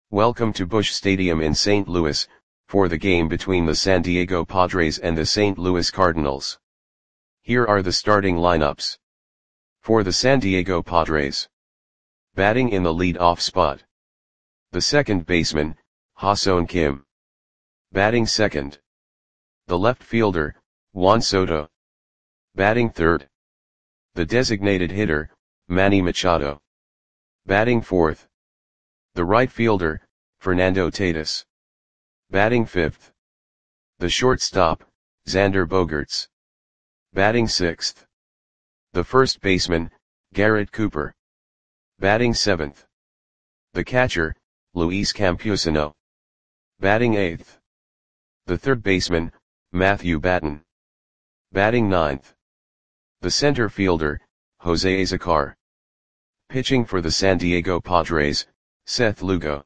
Welcome to Busch Stadium in St. Louis, for the game between the San Diego Padres and the St. Louis Cardinals. Here are the starting lineups. For the San Diego Padres. Batting in the lead-off spot. The second baseman, Ha-Seong Kim. Batting second. The left fielder, Juan Soto. Batting third. The designated hitter, Manny Machado. Batting fourth. The right fielder, Fernando Tatis. Batting fifth. The shortstop, Xander Bogaerts. Batting sixth. The first baseman, Garrett Cooper. Batting seventh. The catcher, Luis Campusano. Batting eighth. The third baseman, Matthew Batten. Batting ninth. The center fielder, Jose Azocar. Pitching for the San Diego Padres, Seth Lugo.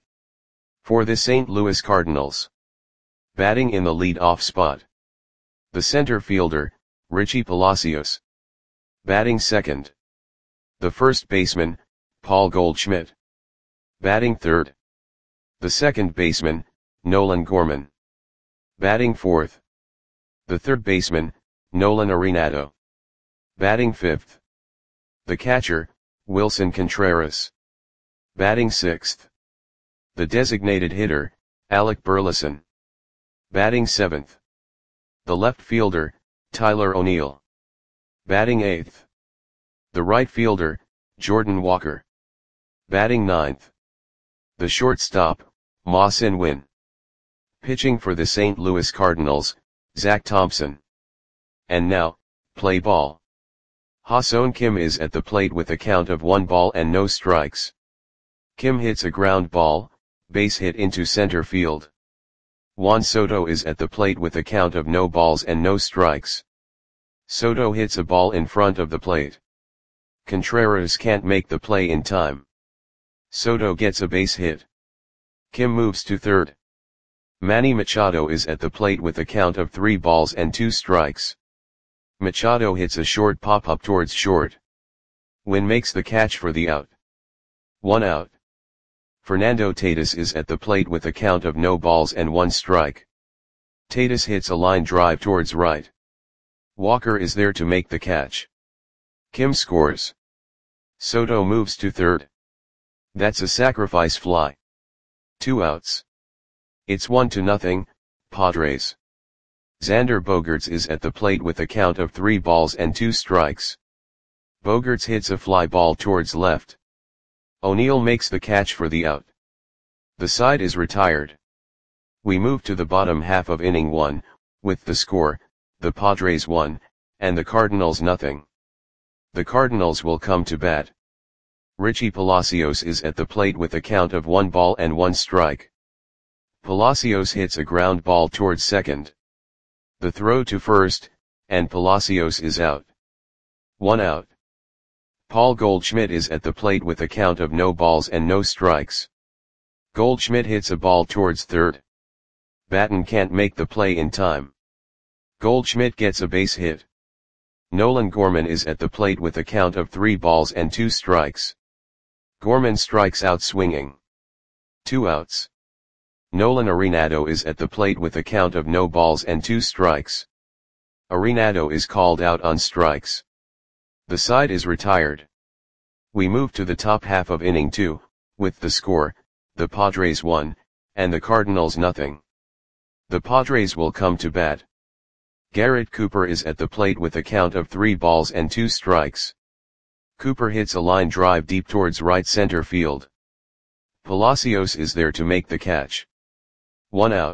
For the St. Louis Cardinals. Batting in the lead-off spot. The center fielder, Richie Palacios. Batting second. The first baseman, Paul Goldschmidt. Batting third. The second baseman, Nolan Gorman. Batting fourth. The third baseman, Nolan Arenado. Batting fifth. The catcher, Wilson Contreras. Batting sixth. The designated hitter, Alec Burleson. Batting seventh. The left fielder, Tyler O'Neill. Batting eighth. The right fielder, Jordan Walker. Batting ninth. The shortstop, Ma Sin-win. Pitching for the St. Louis Cardinals, Zach Thompson. And now, play ball. Ha-Seong Kim is at the plate with a count of 1 ball and no strikes. Kim hits a ground ball, base hit into center field. Juan Soto is at the plate with a count of no balls and no strikes. Soto hits a ball in front of the plate. Contreras can't make the play in time. Soto gets a base hit. Kim moves to third. Manny Machado is at the plate with a count of 3 balls and 2 strikes. Machado hits a short pop-up towards short. Wynn makes the catch for the out. 1 out. Fernando Tatis is at the plate with a count of no balls and 1 strike. Tatis hits a line drive towards right. Walker is there to make the catch. Kim scores. Soto moves to third. That's a sacrifice fly. 2 outs. It's 1-0, Padres. Xander Bogaerts is at the plate with a count of 3 balls and 2 strikes. Bogaerts hits a fly ball towards left. O'Neill makes the catch for the out. The side is retired. We move to the bottom half of inning 1, with the score, the Padres 1, and the Cardinals 0. The Cardinals will come to bat. Richie Palacios is at the plate with a count of 1 ball and 1 strike. Palacios hits a ground ball towards second. The throw to first, and Palacios is out. 1 out. Paul Goldschmidt is at the plate with a count of no balls and no strikes. Goldschmidt hits a ball towards third. Batten can't make the play in time. Goldschmidt gets a base hit. Nolan Gorman is at the plate with a count of 3 balls and 2 strikes. Gorman strikes out swinging. 2 outs. Nolan Arenado is at the plate with a count of no balls and 2 strikes. Arenado is called out on strikes. The side is retired. We move to the top half of inning 2, with the score, the Padres 1, and the Cardinals 0. The Padres will come to bat. Garrett Cooper is at the plate with a count of 3 balls and 2 strikes. Cooper hits a line drive deep towards right center field. Palacios is there to make the catch. 1 out.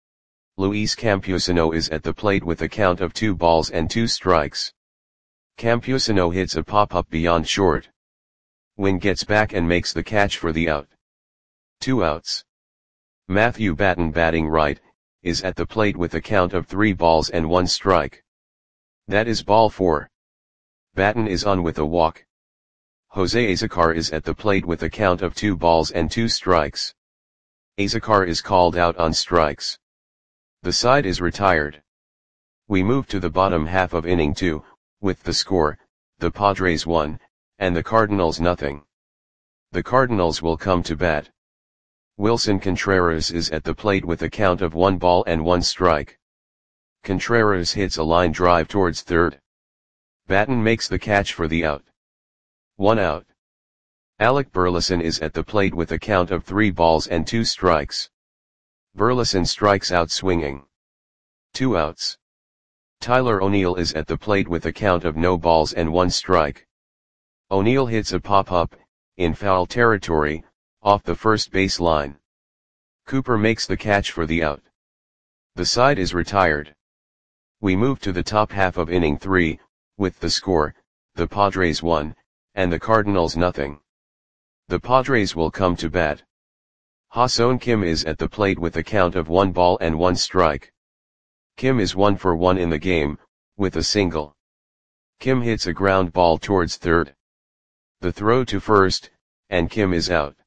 Luis Campusano is at the plate with a count of 2 balls and 2 strikes. Campusano hits a pop-up beyond short. Wynn gets back and makes the catch for the out. 2 outs. Matthew Batten, batting right, is at the plate with a count of 3 balls and 1 strike. That is ball 4. Batten is on with a walk. Jose Azocar is at the plate with a count of 2 balls and 2 strikes. Azocar is called out on strikes. The side is retired. We move to the bottom half of inning 2, with the score, the Padres 1, and the Cardinals 0. The Cardinals will come to bat. Wilson Contreras is at the plate with a count of 1 ball and 1 strike. Contreras hits a line drive towards third. Batten makes the catch for the out. 1 out. Alec Burleson is at the plate with a count of 3 balls and 2 strikes. Burleson strikes out swinging. 2 outs. Tyler O'Neill is at the plate with a count of no balls and 1 strike. O'Neill hits a pop-up, in foul territory, off the first base line. Cooper makes the catch for the out. The side is retired. We move to the top half of inning 3, with the score, the Padres 1, and the Cardinals nothing. The Padres will come to bat. Ha-Seong Kim is at the plate with a count of 1 ball and 1 strike. Kim is 1 for 1 in the game, with a single. Kim hits a ground ball towards third. The throw to first, and Kim is out.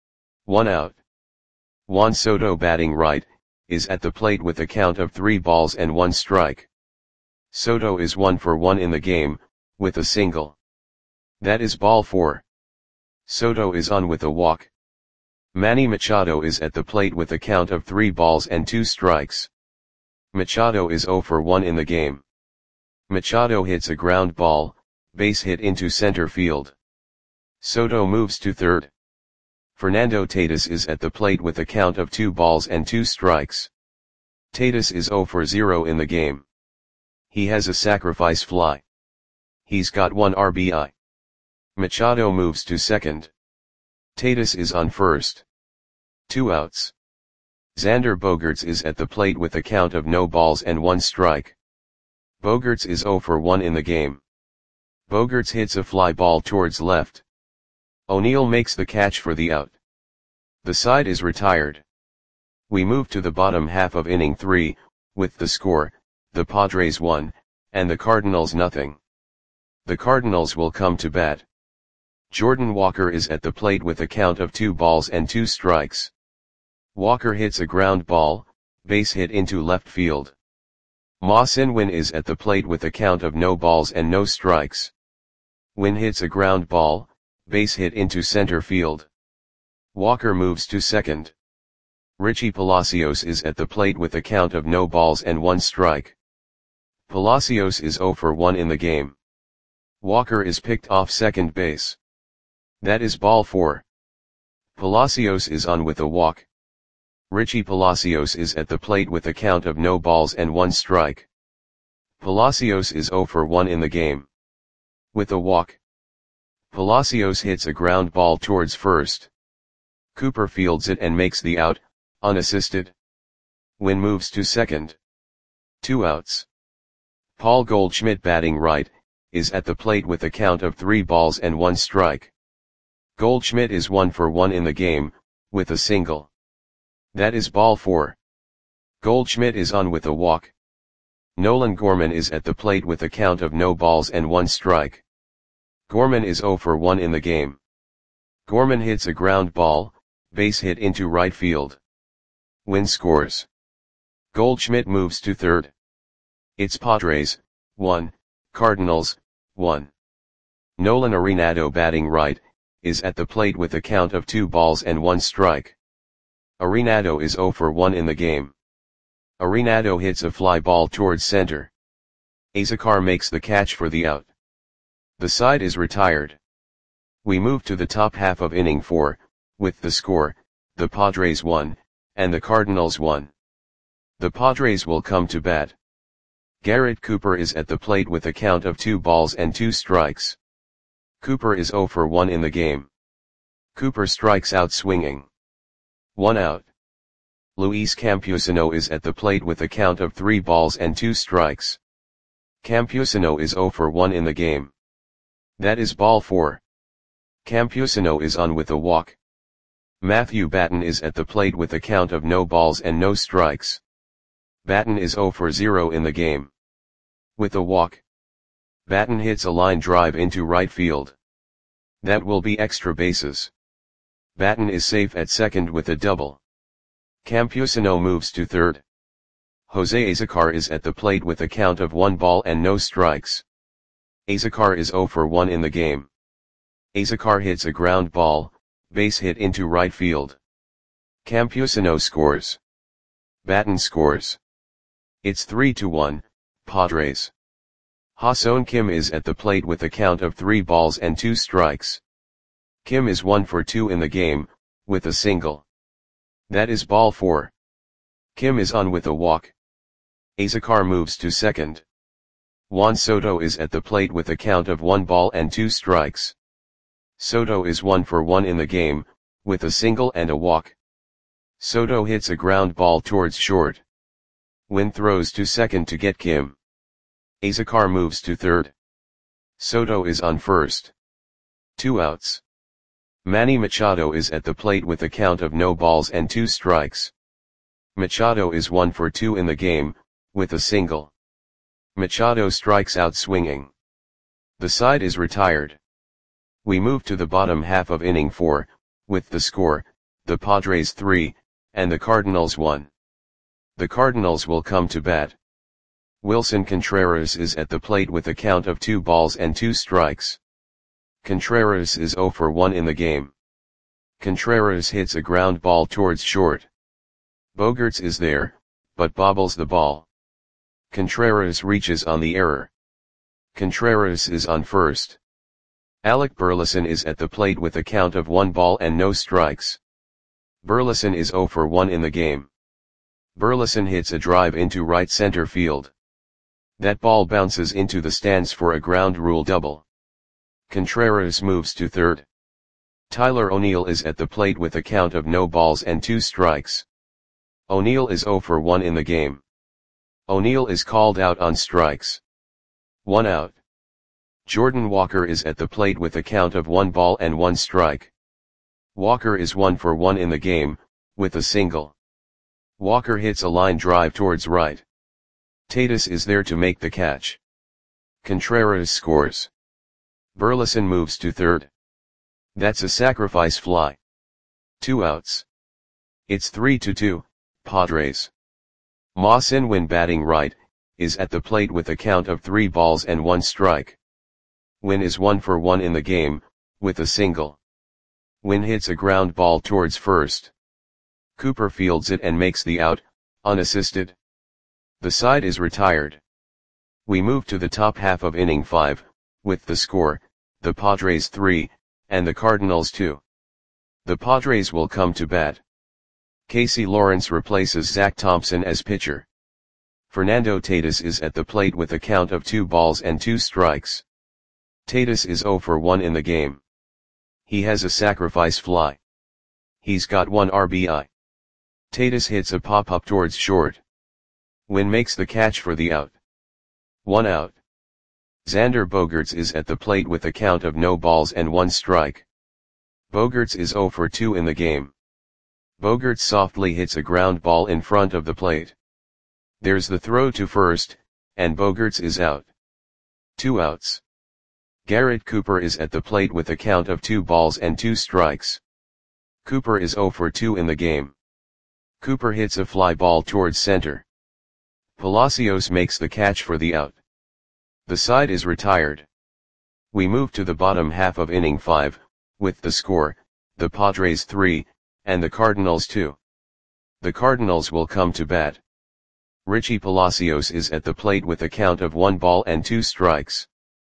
1 out. Juan Soto batting right, is at the plate with a count of 3 balls and 1 strike. Soto is 1 for 1 in the game, with a single. That is ball 4. Soto is on with a walk. Manny Machado is at the plate with a count of 3 balls and 2 strikes. Machado is 0 for 1 in the game. Machado hits a ground ball, base hit into center field. Soto moves to third. Fernando Tatis is at the plate with a count of 2 balls and 2 strikes. Tatis is 0 for 0 in the game. He has a sacrifice fly. He's got 1 RBI. Machado moves to second. Tatis is on first. 2 outs. Xander Bogaerts is at the plate with a count of no balls and 1 strike. Bogaerts is 0 for 1 in the game. Bogaerts hits a fly ball towards left. O'Neill makes the catch for the out. The side is retired. We move to the bottom half of inning 3, with the score, the Padres 1, and the Cardinals nothing. The Cardinals will come to bat. Jordan Walker is at the plate with a count of 2 balls and 2 strikes. Walker hits a ground ball, base hit into left field. Ma Sin-Win is at the plate with a count of no balls and no strikes. Win hits a ground ball, base hit into center field. Walker moves to second. Richie Palacios is at the plate with a count of no balls and 1 strike. Palacios is 0 for 1 in the game. Walker is picked off second base. That is ball 4. Palacios is on with a walk. Richie Palacios is at the plate with a count of no balls and 1 strike. Palacios is 0 for 1 in the game. With a walk. Palacios hits a ground ball towards first. Cooper fields it and makes the out, unassisted. Win moves to second. 2 outs. Paul Goldschmidt batting right, is at the plate with a count of 3 balls and 1 strike. Goldschmidt is 1 for 1 in the game, with a single. That is ball 4. Goldschmidt is on with a walk. Nolan Gorman is at the plate with a count of no balls and 1 strike. Gorman is 0 for 1 in the game. Gorman hits a ground ball, base hit into right field. Win scores. Goldschmidt moves to third. It's Padres, 1, Cardinals, 1. Nolan Arenado batting right, is at the plate with a count of 2 balls and 1 strike. Arenado is 0 for 1 in the game. Arenado hits a fly ball towards center. Azocar makes the catch for the out. The side is retired. We move to the top half of inning 4, with the score, the Padres 1, and the Cardinals 1. The Padres will come to bat. Garrett Cooper is at the plate with a count of 2 balls and 2 strikes. Cooper is 0 for 1 in the game. Cooper strikes out swinging. 1 out. Luis Campusano is at the plate with a count of 3 balls and 2 strikes. Campusano is 0 for 1 in the game. That is ball 4. Campusano is on with a walk. Matthew Batten is at the plate with a count of no balls and no strikes. Batten is 0 for 0 in the game. With a walk. Batten hits a line drive into right field. That will be extra bases. Batten is safe at second with a double. Campusano moves to third. Jose Azocar is at the plate with a count of 1 ball and no strikes. Azocar is 0 for 1 in the game. Azocar hits a ground ball, base hit into right field. Campusano scores. Batten scores. It's 3-1, Padres. Ha-Seong Kim is at the plate with a count of 3 balls and 2 strikes. Kim is 1 for 2 in the game, with a single. That is ball 4. Kim is on with a walk. Azocar moves to second. Juan Soto is at the plate with a count of 1 ball and 2 strikes. Soto is 1 for 1 in the game, with a single and a walk. Soto hits a ground ball towards short. Wynn throws to second to get Kim. Azocar moves to third. Soto is on first. 2 outs. Manny Machado is at the plate with a count of no balls and 2 strikes. Machado is 1 for 2 in the game, with a single. Machado strikes out swinging. The side is retired. We move to the bottom half of inning 4, with the score, the Padres 3, and the Cardinals 1. The Cardinals will come to bat. Wilson Contreras is at the plate with a count of 2 balls and 2 strikes. Contreras is 0 for 1 in the game. Contreras hits a ground ball towards short. Bogaerts is there, but bobbles the ball. Contreras reaches on the error. Contreras is on first. Alec Burleson is at the plate with a count of 1 ball and no strikes. Burleson is 0 for 1 in the game. Burleson hits a drive into right center field. That ball bounces into the stands for a ground rule double. Contreras moves to third. Tyler O'Neill is at the plate with a count of no balls and 2 strikes. O'Neill is 0 for 1 in the game. O'Neill is called out on strikes. 1 out. Jordan Walker is at the plate with a count of 1 ball and 1 strike. Walker is 1 for 1 in the game, with a single. Walker hits a line drive towards right. Tatis is there to make the catch. Contreras scores. Burleson moves to third. That's a sacrifice fly. 2 outs. It's 3-2, Padres. Ma Sin-Win batting right, is at the plate with a count of 3 balls and 1 strike. Win is 1 for 1 in the game, with a single. Win hits a ground ball towards first. Cooper fields it and makes the out, unassisted. The side is retired. We move to the top half of inning 5, with the score, the Padres 3, and the Cardinals 2. The Padres will come to bat. Casey Lawrence replaces Zach Thompson as pitcher. Fernando Tatis is at the plate with a count of 2 balls and 2 strikes. Tatis is 0 for 1 in the game. He has a sacrifice fly. He's got 1 RBI. Tatis hits a pop-up towards short. Wynn makes the catch for the out. 1 out. Xander Bogaerts is at the plate with a count of no balls and 1 strike. Bogaerts is 0 for 2 in the game. Bogaerts softly hits a ground ball in front of the plate. There's the throw to first, and Bogaerts is out. 2 outs. Garrett Cooper is at the plate with a count of 2 balls and 2 strikes. Cooper is 0 for 2 in the game. Cooper hits a fly ball towards center. Palacios makes the catch for the out. The side is retired. We move to the bottom half of inning 5, with the score, the Padres 3, and the Cardinals 2. The Cardinals will come to bat. Richie Palacios is at the plate with a count of 1 ball and 2 strikes.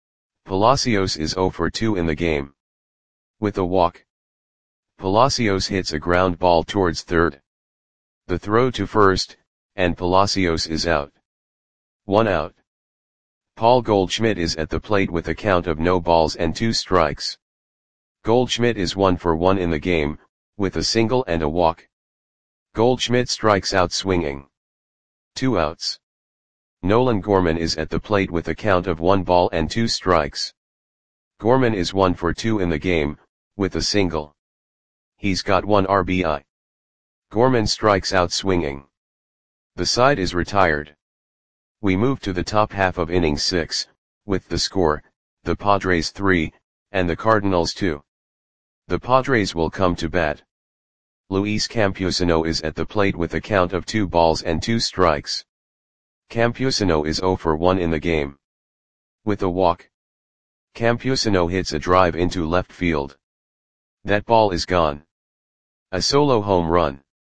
Palacios is 0 for 2 in the game. With a walk. Palacios hits a ground ball towards third. The throw to first, and Palacios is out. 1 out. Paul Goldschmidt is at the plate with a count of no balls and 2 strikes. Goldschmidt is 1 for 1 in the game, with a single and a walk. Goldschmidt strikes out swinging. 2 outs. Nolan Gorman is at the plate with a count of 1 ball and 2 strikes. Gorman is 1 for 2 in the game, with a single. He's got 1 RBI. Gorman strikes out swinging. The side is retired. We move to the top half of inning 6, with the score, the Padres 3, and the Cardinals 2. The Padres will come to bat. Luis Campusano is at the plate with a count of 2 balls and 2 strikes. Campusano is 0 for 1 in the game. With a walk. Campusano hits a drive into left field. That ball is gone. A solo home run.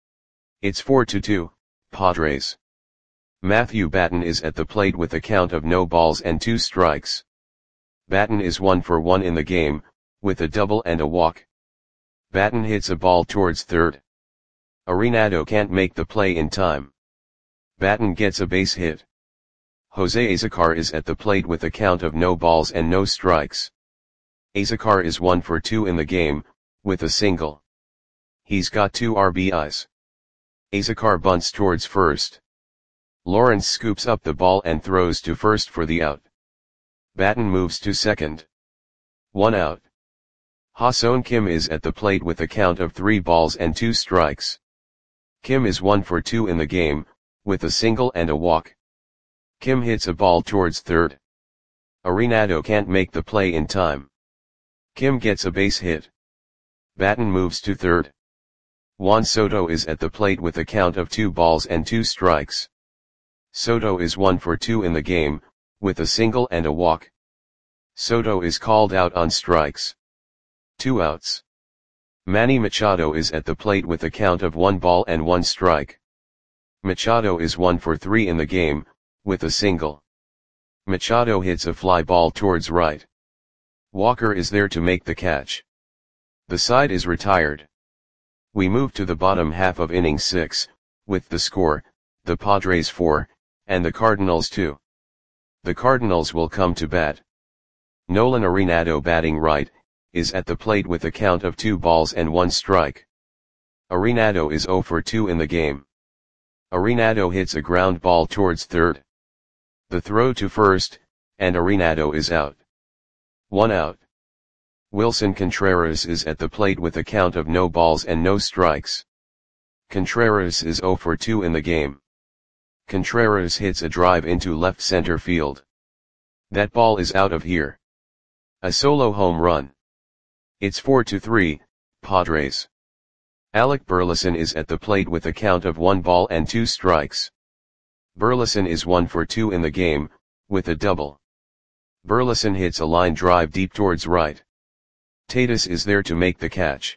It's 4-2, Padres. Matthew Batten is at the plate with a count of no balls and 2 strikes. Batten is 1 for 1 in the game, with a double and a walk. Batten hits a ball towards third. Arenado can't make the play in time. Batten gets a base hit. Jose Azocar is at the plate with a count of no balls and no strikes. Azocar is 1 for 2 in the game, with a single. He's got 2 RBIs. Azocar bunts towards first. Lawrence scoops up the ball and throws to first for the out. Batten moves to second. 1 out. Ha-Seong Kim is at the plate with a count of 3 balls and 2 strikes. Kim is 1 for 2 in the game, with a single and a walk. Kim hits a ball towards third. Arenado can't make the play in time. Kim gets a base hit. Batten moves to third. Juan Soto is at the plate with a count of 2 balls and 2 strikes. Soto is 1 for 2 in the game, with a single and a walk. Soto is called out on strikes. 2 outs. Manny Machado is at the plate with a count of 1 ball and 1 strike. Machado is 1 for 3 in the game, with a single. Machado hits a fly ball towards right. Walker is there to make the catch. The side is retired. We move to the bottom half of inning 6, with the score, the Padres 4, and the Cardinals 2. The Cardinals will come to bat. Nolan Arenado, batting right, is at the plate with a count of 2 balls and 1 strike. Arenado is 0 for 2 in the game. Arenado hits a ground ball towards third. The throw to first, and Arenado is out. 1 out. Wilson Contreras is at the plate with a count of no balls and no strikes. Contreras is 0 for 2 in the game. Contreras hits a drive into left center field. That ball is out of here. A solo home run. It's 4-3, Padres. Alec Burleson is at the plate with a count of 1 ball and 2 strikes. Burleson is 1 for 2 in the game, with a double. Burleson hits a line drive deep towards right. Tatis is there to make the catch.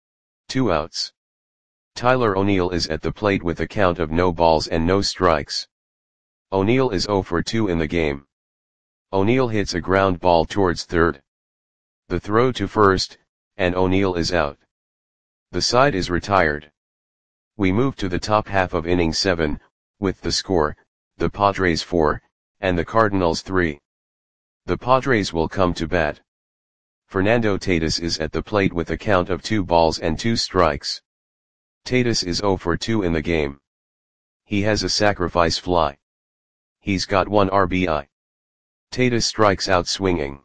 2 outs. Tyler O'Neill is at the plate with a count of no balls and no strikes. O'Neill is 0 for 2 in the game. O'Neill hits a ground ball towards third. The throw to first, and O'Neill is out. The side is retired. We move to the top half of inning 7, with the score, the Padres 4, and the Cardinals 3. The Padres will come to bat. Fernando Tatis is at the plate with a count of 2 balls and 2 strikes. Tatis is 0 for 2 in the game. He has a sacrifice fly. He's got 1 RBI. Tatis strikes out swinging.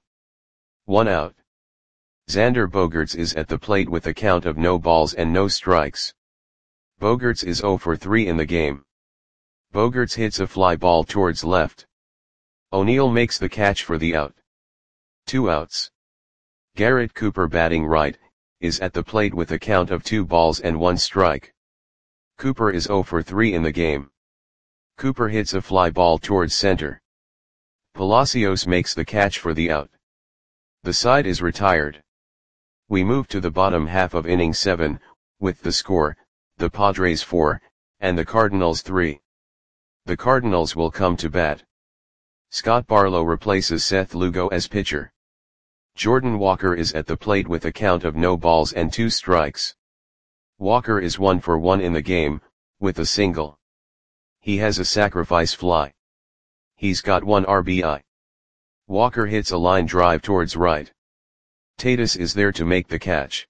1 out. Xander Bogaerts is at the plate with a count of no balls and no strikes. Bogaerts is 0 for 3 in the game. Bogaerts hits a fly ball towards left. O'Neill makes the catch for the out. 2 outs. Garrett Cooper, batting right, is at the plate with a count of 2 balls and 1 strike. Cooper is 0 for 3 in the game. Cooper hits a fly ball towards center. Palacios makes the catch for the out. The side is retired. We move to the bottom half of inning 7, with the score, the Padres 4, and the Cardinals 3. The Cardinals will come to bat. Scott Barlow replaces Seth Lugo as pitcher. Jordan Walker is at the plate with a count of no balls and 2 strikes. Walker is 1 for 1 in the game, with a single. He has a sacrifice fly. He's got 1 RBI. Walker hits a line drive towards right. Tatis is there to make the catch.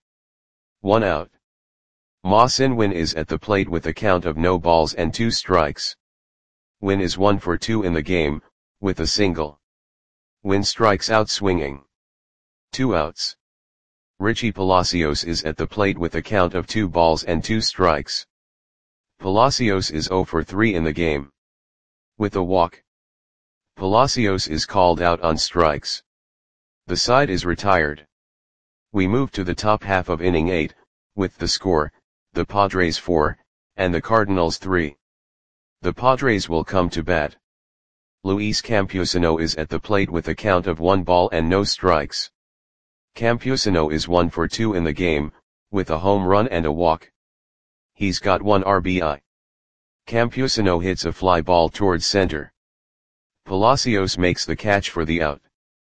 1 out. Ma Sin-Win is at the plate with a count of no balls and 2 strikes. Win is 1 for 2 in the game, with a single. Win strikes out swinging. 2 outs. Richie Palacios is at the plate with a count of 2 balls and 2 strikes. Palacios is 0 for 3 in the game. With a walk. Palacios is called out on strikes. The side is retired. We move to the top half of inning 8, with the score, the Padres 4, and the Cardinals 3. The Padres will come to bat. Luis Campusano is at the plate with a count of 1 ball and no strikes. Campusano is 1 for 2 in the game, with a home run and a walk. He's got 1 RBI. Campusano hits a fly ball towards center. Palacios makes the catch for the out.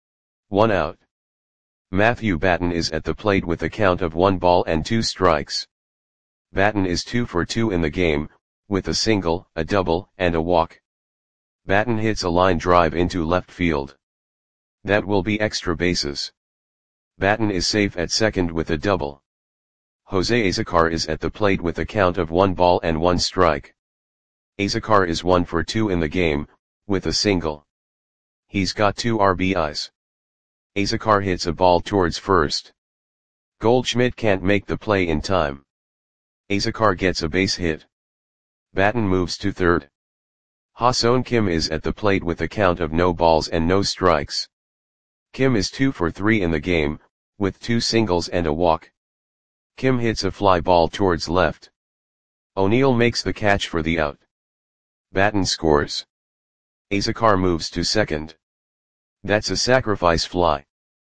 1 out. Matthew Batten is at the plate with a count of 1 ball and 2 strikes. Batten is 2 for 2 in the game, with a single, a double, and a walk. Batten hits a line drive into left field. That will be extra bases. Batten is safe at second with a double. Jose Azocar is at the plate with a count of 1 ball and 1 strike. Azocar is 1 for 2 in the game, with a single. He's got 2 RBIs. Azocar hits a ball towards first. Goldschmidt can't make the play in time. Azocar gets a base hit. Batten moves to third. Ha-Seong Kim is at the plate with a count of no balls and no strikes. Kim is 2 for 3 in the game, with 2 singles and a walk. Kim hits a fly ball towards left. O'Neill makes the catch for the out. Batten scores. Azocar moves to second. That's a sacrifice fly.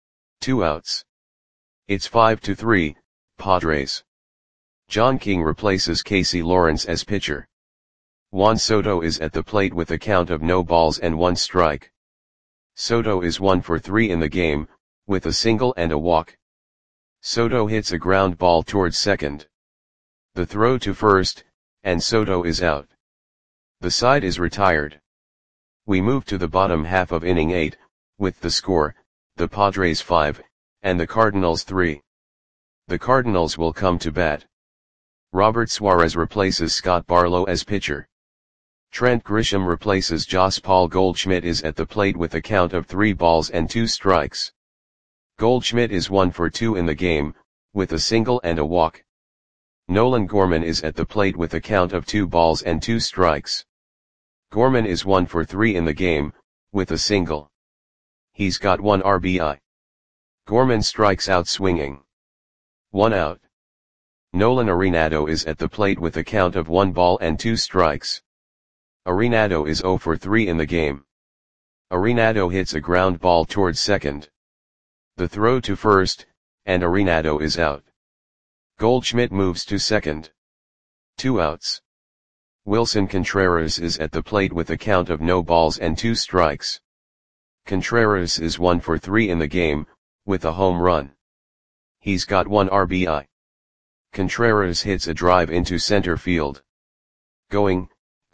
2 outs. It's 5-3, Padres. John King replaces Casey Lawrence as pitcher. Juan Soto is at the plate with a count of no balls and 1 strike. Soto is 1 for 3 in the game, with a single and a walk. Soto hits a ground ball towards second. The throw to first, and Soto is out. The side is retired. We move to the bottom half of inning 8, with the score, the Padres 5, and the Cardinals 3. The Cardinals will come to bat. Robert Suarez replaces Scott Barlow as pitcher. Trent Grisham replaces Jos Paul Goldschmidt is at the plate with a count of 3 balls and 2 strikes. Goldschmidt is 1 for 2 in the game, with a single and a walk. Nolan Gorman is at the plate with a count of 2 balls and 2 strikes. Gorman is 1 for 3 in the game, with a single. He's got 1 RBI. Gorman strikes out swinging. 1 out. Nolan Arenado is at the plate with a count of 1 ball and 2 strikes. Arenado is 0 for 3 in the game. Arenado hits a ground ball towards second. The throw to first, and Arenado is out. Goldschmidt moves to second. 2 outs. Wilson Contreras is at the plate with a count of no balls and 2 strikes. Contreras is 1 for 3 in the game, with a home run. He's got 1 RBI. Contreras hits a drive into center field. Going,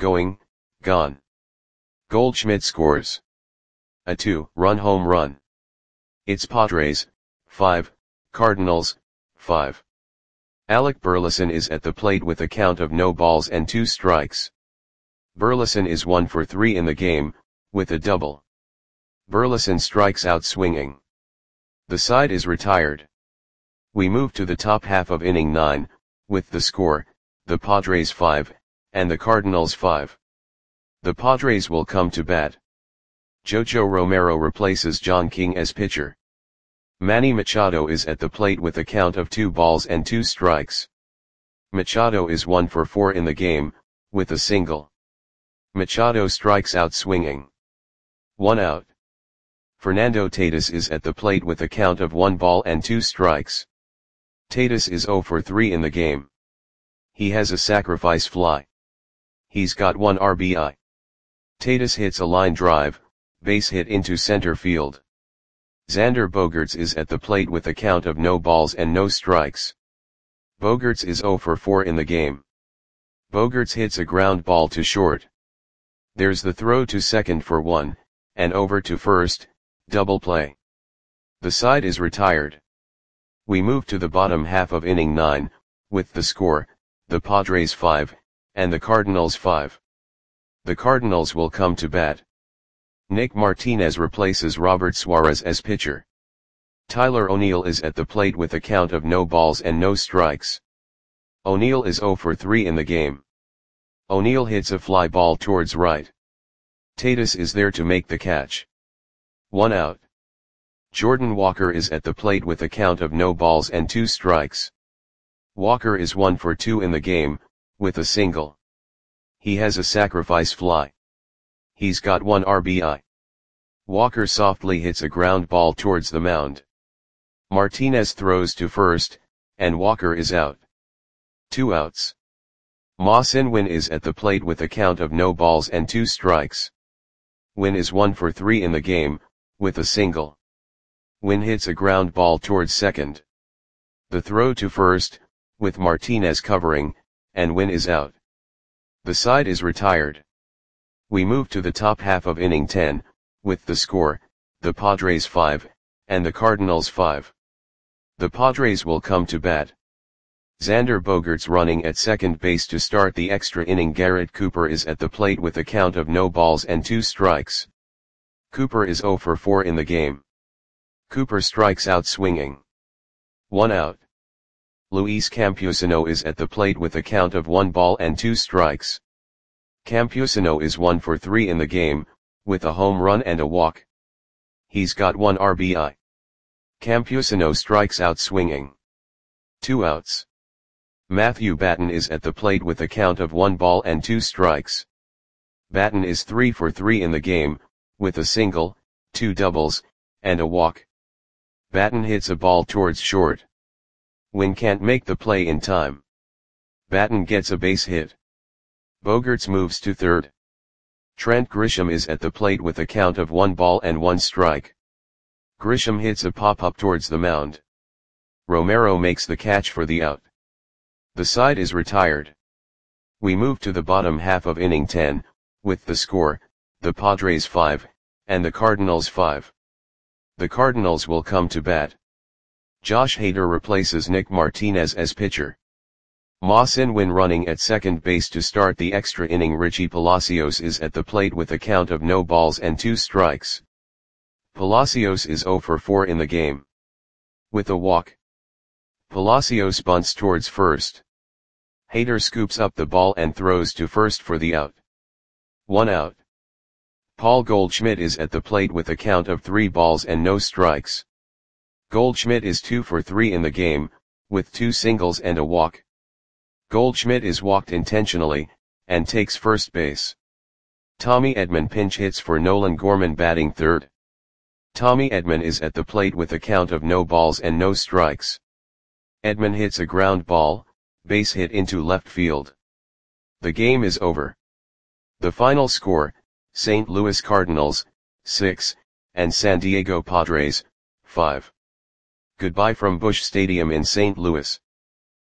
gone. Goldschmidt scores. A 2-run home run. It's Padres, 5, Cardinals, 5. Alec Burleson is at the plate with a count of no balls and 2 strikes. Burleson is 1 for 3 in the game, with a double. Burleson strikes out swinging. The side is retired. We move to the top half of inning 9, with the score, the Padres 5, and the Cardinals 5. The Padres will come to bat. Jojo Romero replaces John King as pitcher. Manny Machado is at the plate with a count of 2 balls and 2 strikes. Machado is 1 for 4 in the game, with a single. Machado strikes out swinging. 1 out. Fernando Tatis is at the plate with a count of 1 ball and 2 strikes. Tatis is 0 for 3 in the game. He has a sacrifice fly. He's got 1 RBI. Tatis hits a line drive, base hit into center field. Xander Bogaerts is at the plate with a count of no balls and no strikes. Bogaerts is 0 for 4 in the game. Bogaerts hits a ground ball to short. There's the throw to second for 1, and over to first, double play. The side is retired. We move to the bottom half of inning 9, with the score, the Padres 5, and the Cardinals 5. The Cardinals will come to bat. Nick Martinez replaces Robert Suarez as pitcher. Tyler O'Neill is at the plate with a count of no balls and no strikes. O'Neill is 0 for 3 in the game. O'Neill hits a fly ball towards right. Tatis is there to make the catch. 1 out. Jordan Walker is at the plate with a count of no balls and 2 strikes. Walker is 1 for 2 in the game, with a single. He has a sacrifice fly. He's got 1 RBI. Walker softly hits a ground ball towards the mound. Martinez throws to first, and Walker is out. 2 outs. Ma Sin-win is at the plate with a count of no balls and 2 strikes. Win is 1 for 3 in the game, with a single. Win hits a ground ball towards second. The throw to first, with Martinez covering, and Win is out. The side is retired. We move to the top half of inning 10, with the score, the Padres 5, and the Cardinals 5. The Padres will come to bat. Xander Bogaerts running at second base to start the extra inning. Garrett Cooper is at the plate with a count of no balls and 2 strikes. Cooper is 0 for 4 in the game. Cooper strikes out swinging. 1 out. Luis Campusano is at the plate with a count of 1 ball and 2 strikes. Campusano is 1 for 3 in the game, with a home run and a walk. He's got 1 RBI. Campusano strikes out swinging. 2 outs. Matthew Batten is at the plate with a count of 1 ball and 2 strikes. Batten is 3 for 3 in the game, with a single, 2 doubles, and a walk. Batten hits a ball towards short. Win can't make the play in time. Batten gets a base hit. Bogaerts moves to third. Trent Grisham is at the plate with a count of 1 ball and 1 strike. Grisham hits a pop-up towards the mound. Romero makes the catch for the out. The side is retired. We move to the bottom half of inning 10, with the score, the Padres 5, and the Cardinals 5. The Cardinals will come to bat. Josh Hader replaces Nick Martinez as pitcher. Ma Sin-win running at second base to start the extra inning. Richie Palacios is at the plate with a count of no balls and 2 strikes. Palacios is 0 for 4 in the game. With a walk. Palacios bunts towards first. Hader scoops up the ball and throws to first for the out. 1 out. Paul Goldschmidt is at the plate with a count of 3 balls and no strikes. Goldschmidt is 2 for 3 in the game, with 2 singles and a walk. Goldschmidt is walked intentionally, and takes first base. Tommy Edman pinch hits for Nolan Gorman batting third. Tommy Edman is at the plate with a count of no balls and no strikes. Edman hits a ground ball, base hit into left field. The game is over. The final score, St. Louis Cardinals, 6, and San Diego Padres, 5. Goodbye from Busch Stadium in St. Louis.